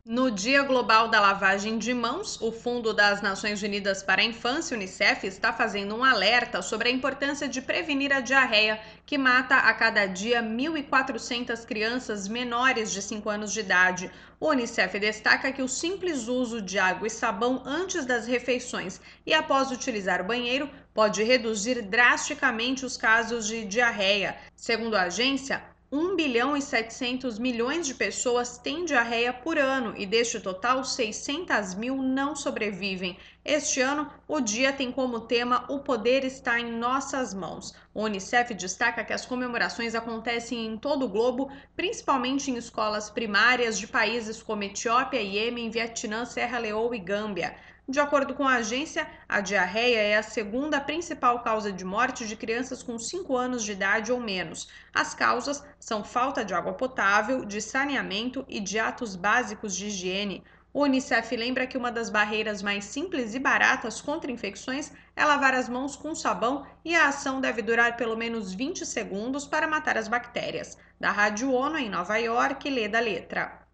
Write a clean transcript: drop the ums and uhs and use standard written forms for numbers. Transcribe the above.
No Dia Global da Lavagem de Mãos, o Fundo das Nações Unidas para a Infância, UNICEF, está fazendo um alerta sobre a importância de prevenir a diarreia, que mata a cada dia 1.400 crianças menores de 5 anos de idade. O UNICEF destaca que o simples uso de água e sabão antes das refeições e após utilizar o banheiro pode reduzir drasticamente os casos de diarreia. Segundo a agência, 1,7 bilhão de pessoas têm diarreia por ano e deste total, 600 mil não sobrevivem. Este ano, o dia tem como tema "O poder está em nossas mãos". O Unicef destaca que as comemorações acontecem em todo o globo, principalmente em escolas primárias de países como Etiópia, Iêmen, Vietnã, Serra Leoa e Gâmbia. De acordo com a agência, a diarreia é a segunda principal causa de morte de crianças com 5 anos de idade ou menos. As causas são falta de água potável, de saneamento e de atos básicos de higiene. O Unicef lembra que uma das barreiras mais simples e baratas contra infecções é lavar as mãos com sabão e a ação deve durar pelo menos 20 segundos para matar as bactérias. Da Rádio ONU em Nova York, lê da letra.